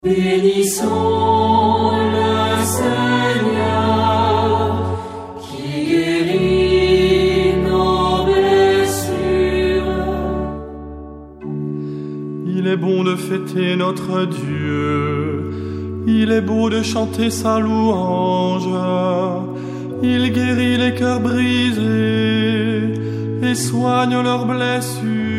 Bénissons le Seigneur qui guérit nos blessures. Il est bon de fêter notre Dieu, il est beau de chanter sa louange. Il guérit les cœurs brisés et soigne leurs blessures.